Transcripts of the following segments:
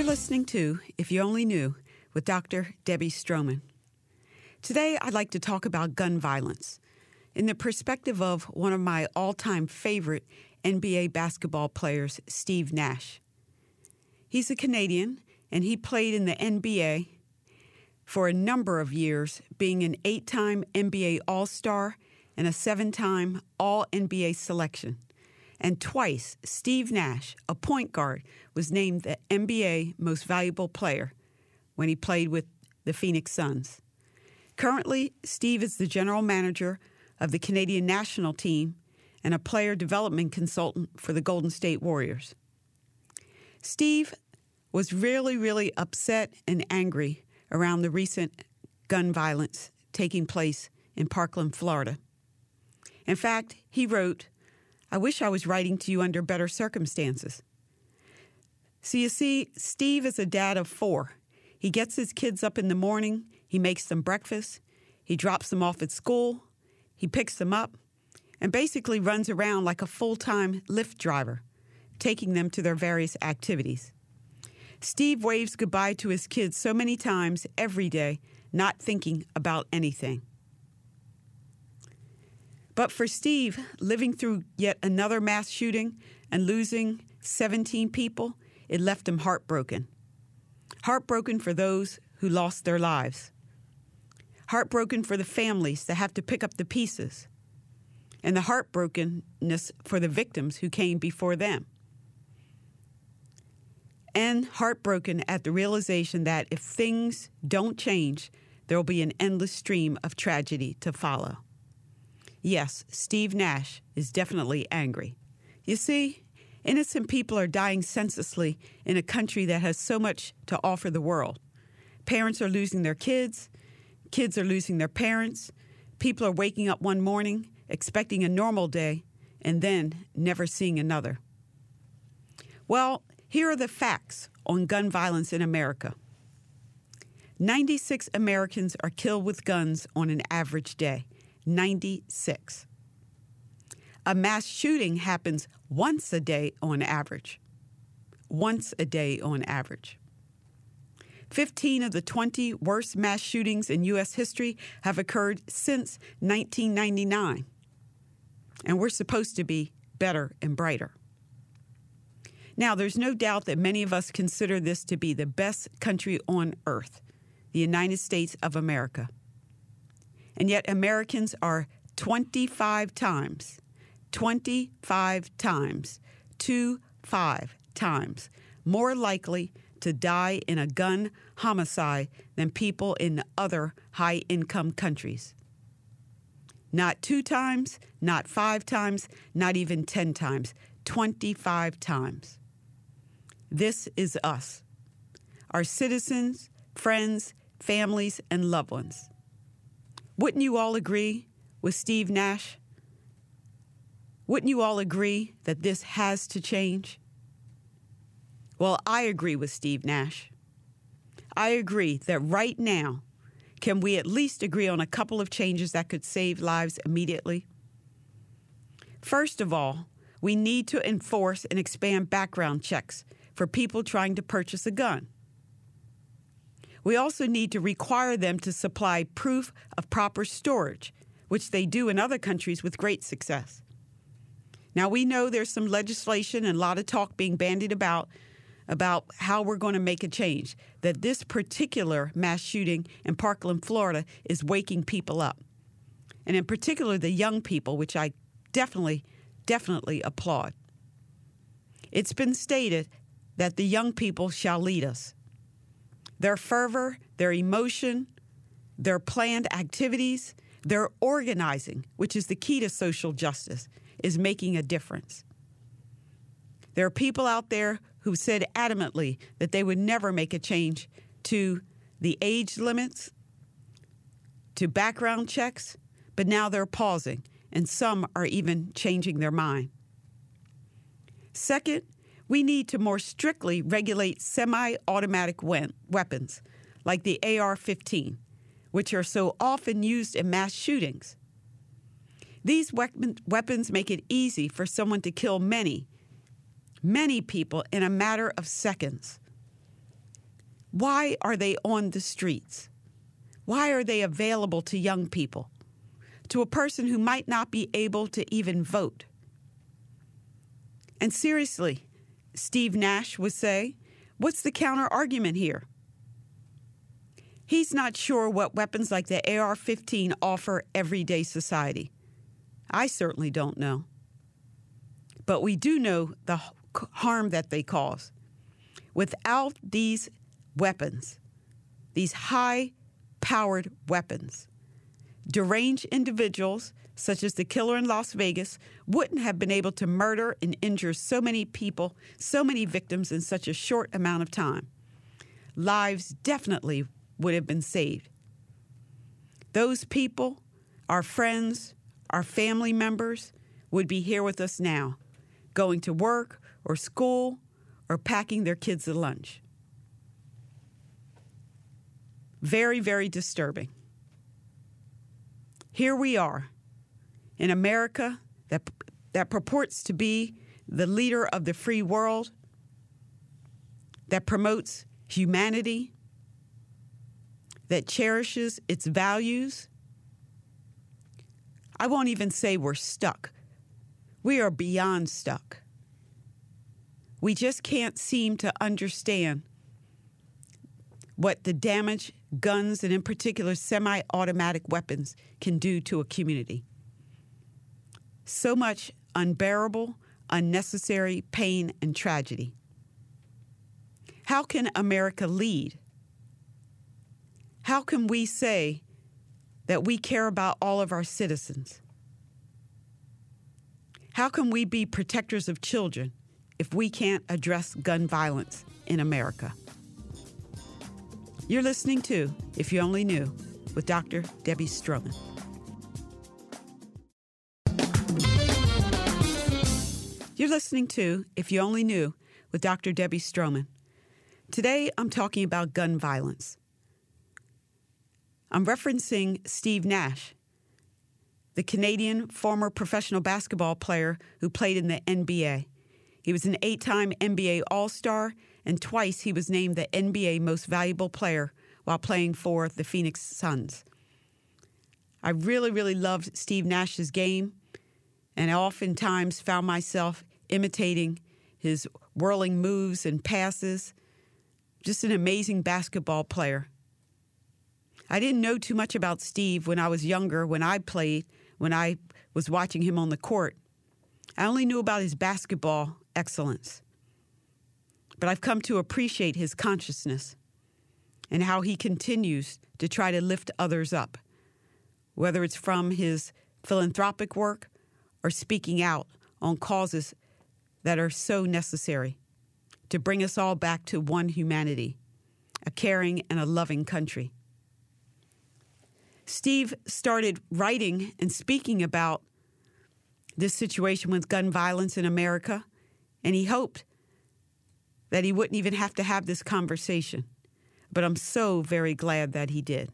You're listening to If You Only Knew with Dr. Debbie Stroman. Today, I'd like to talk about gun violence in the perspective of one of my all-time favorite NBA basketball players, Steve Nash. He's a Canadian, and he played in the NBA for a number of years, being an 8-time NBA All-Star and a 7-time All-NBA selection. And twice, Steve Nash, a point guard, was named the NBA Most Valuable Player when he played with the Phoenix Suns. Currently, Steve is the general manager of the Canadian national team and a player development consultant for the Golden State Warriors. Steve was really upset and angry around the recent gun violence taking place in Parkland, Florida. In fact, he wrote, "I wish I was writing to you under better circumstances." So you see, Steve is a dad of 4. He gets his kids up in the morning, he makes them breakfast, he drops them off at school, he picks them up, and basically runs around like a full-time Lyft driver, taking them to their various activities. Steve waves goodbye to his kids so many times every day, not thinking about anything. But for Steve, living through yet another mass shooting and losing 17 people, it left him heartbroken. Heartbroken for those who lost their lives. Heartbroken for the families that have to pick up the pieces. And the heartbrokenness for the victims who came before them. And heartbroken at the realization that if things don't change, there will be an endless stream of tragedy to follow. Yes, Steve Nash is definitely angry. You see, innocent people are dying senselessly in a country that has so much to offer the world. Parents are losing their kids are losing their parents, people are waking up one morning expecting a normal day and then never seeing another. Well, here are the facts on gun violence in America. 96 Americans are killed with guns on an average day. 96. A mass shooting happens once a day on average. Once a day on average. 15 of the 20 worst mass shootings in U.S. history have occurred since 1999. And we're supposed to be better and brighter. Now, there's no doubt that many of us consider this to be the best country on earth, the United States of America. And yet Americans are 25 times more likely to die in a gun homicide than people in other high-income countries. Not 2 times, not 5 times, not even 10 times, 25 times. This is us, our citizens, friends, families, and loved ones. Wouldn't you all agree with Steve Nash? Wouldn't you all agree that this has to change? Well, I agree with Steve Nash. I agree that right now, can we at least agree on a couple of changes that could save lives immediately? First of all, we need to enforce and expand background checks for people trying to purchase a gun. We also need to require them to supply proof of proper storage, which they do in other countries with great success. Now, we know there's some legislation and a lot of talk being bandied about how we're going to make a change, that this particular mass shooting in Parkland, Florida, is waking people up. And in particular, the young people, which I definitely applaud. It's been stated that the young people shall lead us. Their fervor, their emotion, their planned activities, their organizing, which is the key to social justice, is making a difference. There are people out there who said adamantly that they would never make a change to the age limits, to background checks, but now they're pausing, and some are even changing their mind. Second, we need to more strictly regulate semi-automatic weapons, like the AR-15, which are so often used in mass shootings. These weapons make it easy for someone to kill many people in a matter of seconds. Why are they on the streets? Why are they available to young people, to a person who might not be able to even vote? And seriously, Steve Nash would say, what's the counter argument here? He's not sure what weapons like the AR-15 offer everyday society. I certainly don't know. But we do know the harm that they cause. Without these weapons, these high-powered weapons, deranged individuals, such as the killer in Las Vegas, wouldn't have been able to murder and injure so many people, so many victims in such a short amount of time. Lives definitely would have been saved. Those people, our friends, our family members, would be here with us now, going to work or school or packing their kids a lunch. Very, very disturbing. Here we are in America that purports to be the leader of the free world, that promotes humanity, that cherishes its values. I won't even say we're stuck. We are beyond stuck. We just can't seem to understand what the damage guns, and in particular semi-automatic weapons, can do to a community. So much unbearable, unnecessary pain and tragedy. How can America lead? How can we say that we care about all of our citizens? How can we be protectors of children if we can't address gun violence in America? You're listening to If You Only Knew with Dr. Debbie Stroman. You're listening to If You Only Knew with Dr. Debbie Stroman. Today, I'm talking about gun violence. I'm referencing Steve Nash, the Canadian former professional basketball player who played in the NBA. He was an 8-time NBA All-Star, and twice he was named the NBA Most Valuable Player while playing for the Phoenix Suns. I really, really loved Steve Nash's game, and I oftentimes found myself imitating his whirling moves and passes. Just an amazing basketball player. I didn't know too much about Steve when I was younger, when I played, when I was watching him on the court. I only knew about his basketball excellence. But I've come to appreciate his consciousness and how he continues to try to lift others up, whether it's from his philanthropic work or speaking out on causes that are so necessary to bring us all back to one humanity, a caring and a loving country. Steve started writing and speaking about this situation with gun violence in America, and he hoped that he wouldn't even have to have this conversation. But I'm so very glad that he did.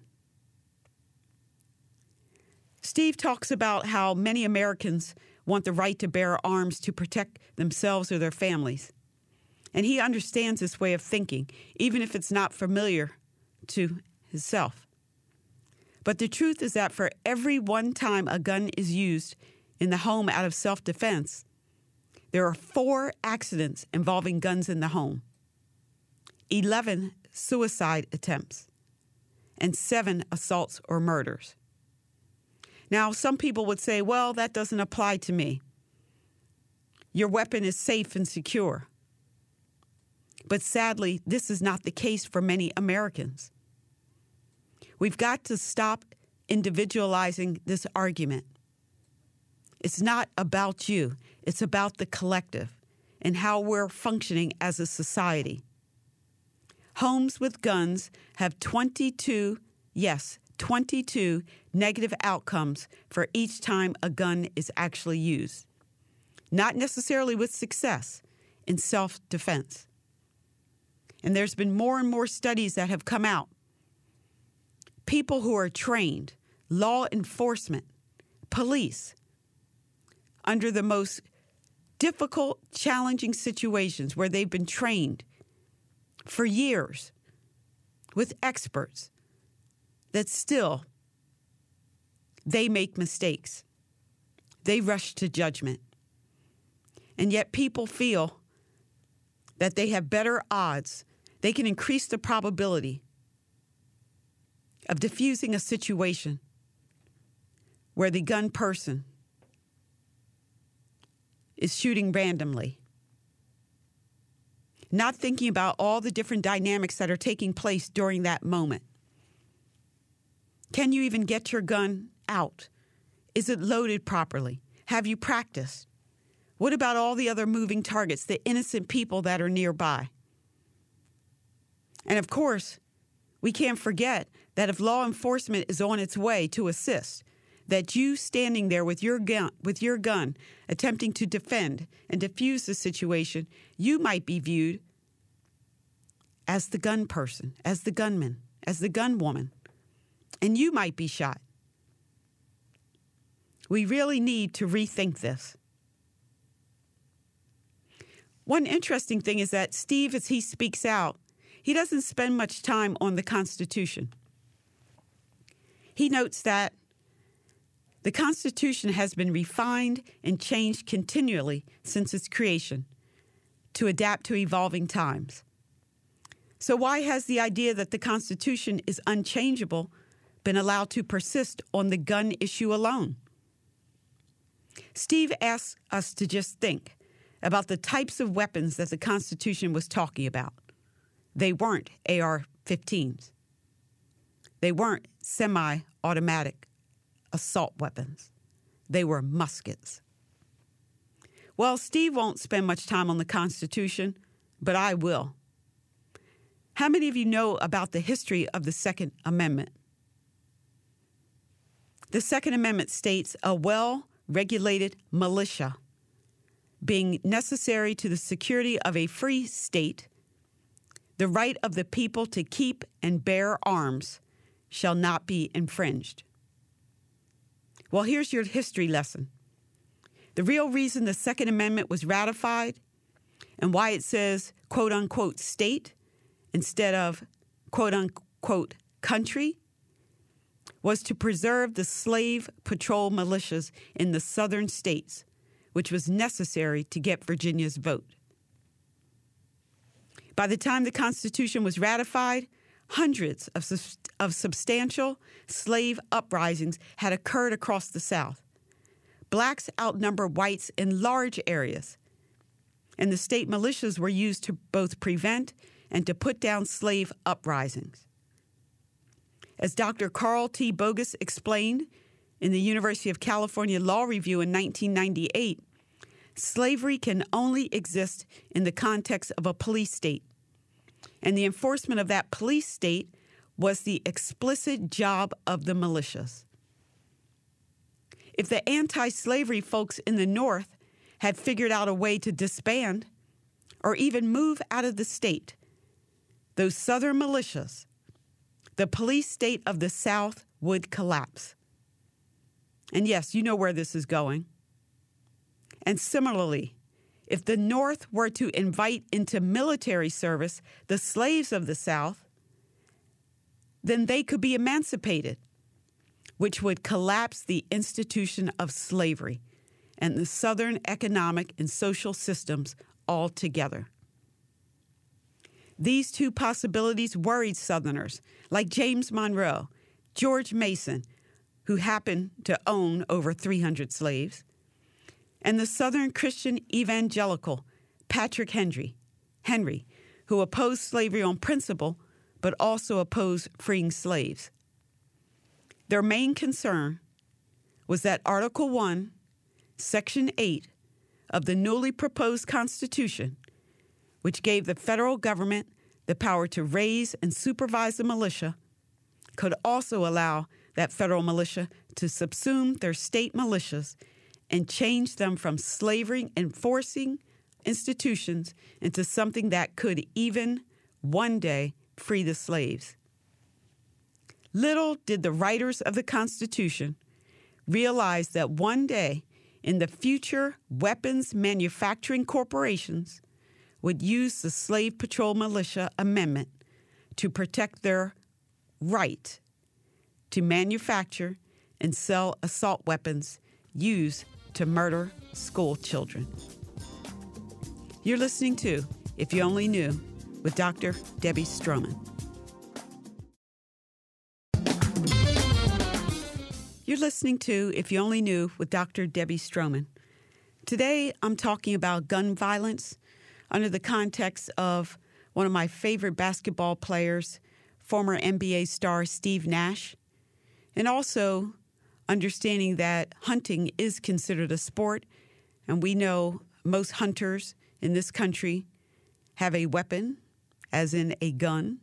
Steve talks about how many Americans want the right to bear arms to protect themselves or their families. And he understands this way of thinking, even if it's not familiar to himself. But the truth is that for every one time a gun is used in the home out of self-defense, there are 4 accidents involving guns in the home, 11 suicide attempts, and 7 assaults or murders. Now, some people would say, well, that doesn't apply to me. Your weapon is safe and secure. But sadly, this is not the case for many Americans. We've got to stop individualizing this argument. It's not about you. It's about the collective and how we're functioning as a society. Homes with guns have 22 negative outcomes for each time a gun is actually used. Not necessarily with success, in self-defense. And there's been more and more studies that have come out. People who are trained, law enforcement, police, under the most difficult, challenging situations where they've been trained for years with experts, that still they make mistakes. They rush to judgment. And yet people feel that they have better odds. They can increase the probability of diffusing a situation where the gun person is shooting randomly, not thinking about all the different dynamics that are taking place during that moment. Can you even get your gun out? Is it loaded properly? Have you practiced? What about all the other moving targets, the innocent people that are nearby? And of course, we can't forget that if law enforcement is on its way to assist, that you standing there with your gun, attempting to defend and defuse the situation, you might be viewed as the gun person, as the gunman, as the gun woman, and you might be shot. We really need to rethink this. One interesting thing is that Steve, as he speaks out, he doesn't spend much time on the Constitution. He notes that the Constitution has been refined and changed continually since its creation to adapt to evolving times. So why has the idea that the Constitution is unchangeable been allowed to persist on the gun issue alone? Steve asks us to just think about the types of weapons that the Constitution was talking about. They weren't AR-15s. They weren't semi-automatic assault weapons. They were muskets. Well, Steve won't spend much time on the Constitution, but I will. How many of you know about the history of the Second Amendment? The Second Amendment states a well-regulated militia being necessary to the security of a free state, the right of the people to keep and bear arms shall not be infringed. Well, here's your history lesson. The real reason the Second Amendment was ratified and why it says, quote unquote, state instead of, quote unquote, country was to preserve the slave patrol militias in the southern states, which was necessary to get Virginia's vote. By the time the Constitution was ratified, hundreds of substantial slave uprisings had occurred across the South. Blacks outnumbered whites in large areas, and the state militias were used to both prevent and to put down slave uprisings. As Dr. Carl T. Bogus explained in the University of California Law Review in 1998, slavery can only exist in the context of a police state, and the enforcement of that police state was the explicit job of the militias. If the anti-slavery folks in the North had figured out a way to disband or even move out of the state, those Southern militias, the police state of the South would collapse. And yes, you know where this is going. And similarly, if the North were to invite into military service the slaves of the South, then they could be emancipated, which would collapse the institution of slavery and the Southern economic and social systems altogether. These two possibilities worried Southerners like James Monroe, George Mason, who happened to own over 300 slaves, and the Southern Christian evangelical Patrick Henry, who opposed slavery on principle but also opposed freeing slaves. Their main concern was that Article 1, Section 8 of the newly proposed Constitution, which gave the federal government the power to raise and supervise the militia, could also allow that federal militia to subsume their state militias and change them from slavery enforcing institutions into something that could even one day free the slaves. Little did the writers of the Constitution realize that one day in the future, weapons manufacturing corporations would use the Slave Patrol Militia Amendment to protect their right to manufacture and sell assault weapons used to murder school children. You're listening to If You Only Knew with Dr. Debbie Stroman. You're listening to If You Only Knew with Dr. Debbie Stroman. Today, I'm talking about gun violence under the context of one of my favorite basketball players, former NBA star Steve Nash, and also understanding that hunting is considered a sport, and we know most hunters in this country have a weapon, as in a gun.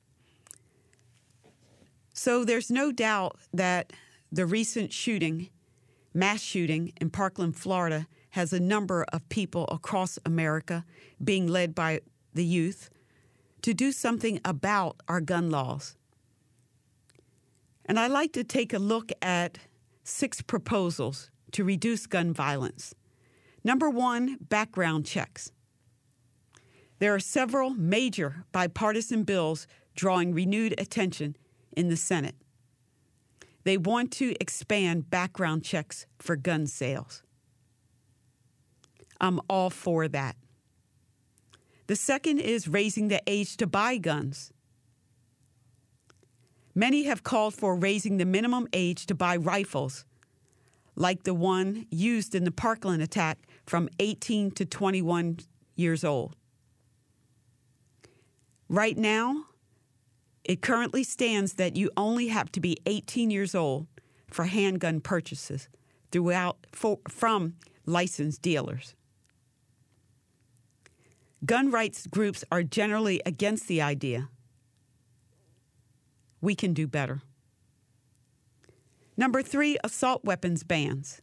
So there's no doubt that the recent mass shooting in Parkland, Florida, has a number of people across America being led by the youth to do something about our gun laws. And I'd like to take a look at 6 proposals to reduce gun violence. Number 1, background checks. There are several major bipartisan bills drawing renewed attention in the Senate. They want to expand background checks for gun sales. I'm all for that. The second is raising the age to buy guns. Many have called for raising the minimum age to buy rifles, like the one used in the Parkland attack, from 18 to 21 years old. Right now, it currently stands that you only have to be 18 years old for handgun purchases from licensed dealers. Gun rights groups are generally against the idea. We can do better. Number 3, assault weapons bans.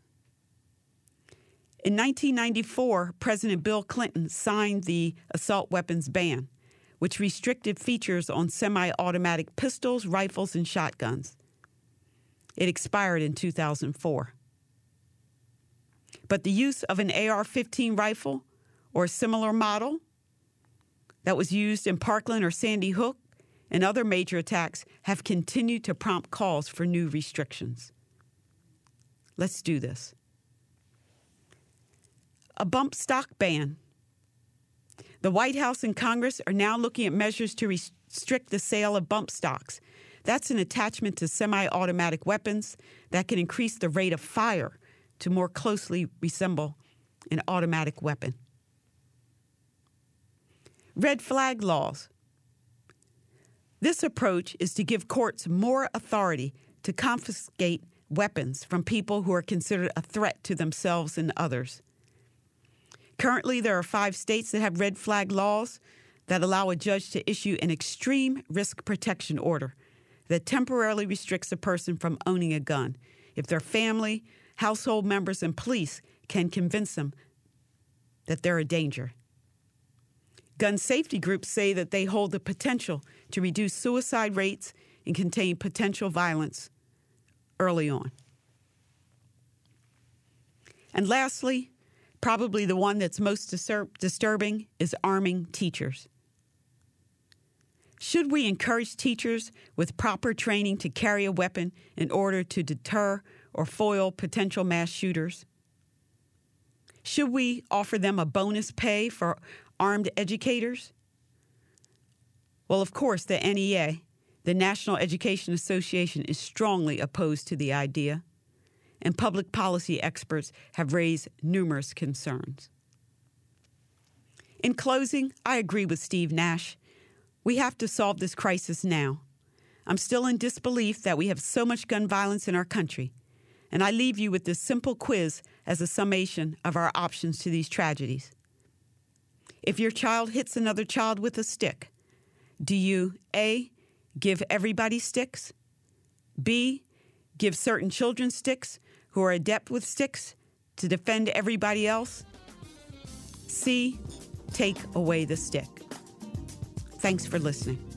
In 1994, President Bill Clinton signed the assault weapons ban, which restricted features on semi-automatic pistols, rifles, and shotguns. It expired in 2004. But the use of an AR-15 rifle or a similar model that was used in Parkland or Sandy Hook and other major attacks have continued to prompt calls for new restrictions. Let's do this. A bump stock ban. The White House and Congress are now looking at measures to restrict the sale of bump stocks. That's an attachment to semi-automatic weapons that can increase the rate of fire to more closely resemble an automatic weapon. Red flag laws. This approach is to give courts more authority to confiscate weapons from people who are considered a threat to themselves and others. Currently, there are 5 states that have red flag laws that allow a judge to issue an extreme risk protection order that temporarily restricts a person from owning a gun if their family, household members, and police can convince them that they're a danger. Gun safety groups say that they hold the potential to reduce suicide rates and contain potential violence early on. And lastly, probably the one that's most disturbing is arming teachers. Should we encourage teachers with proper training to carry a weapon in order to deter or foil potential mass shooters? Should we offer them a bonus pay for armed educators? Well, of course, the NEA, the National Education Association, is strongly opposed to the idea, and public policy experts have raised numerous concerns. In closing, I agree with Steve Nash. We have to solve this crisis now. I'm still in disbelief that we have so much gun violence in our country, and I leave you with this simple quiz as a summation of our options to these tragedies. If your child hits another child with a stick, do you A, give everybody sticks, B, give certain children sticks who are adept with sticks to defend everybody else, C, take away the stick? Thanks for listening.